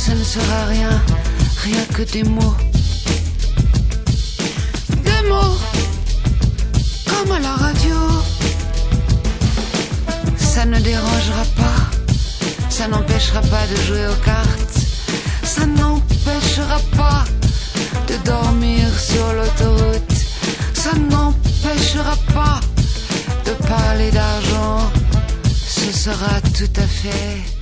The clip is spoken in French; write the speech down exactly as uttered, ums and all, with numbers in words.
ça ne sera rien, rien que des mots. Des mots, comme à la radio. Ça ne dérangera pas, ça n'empêchera pas de jouer aux cartes. Ça n'empêchera pas de dormir sur l'autoroute. Ça n'empêchera pas de parler d'argent. Ce sera tout à fait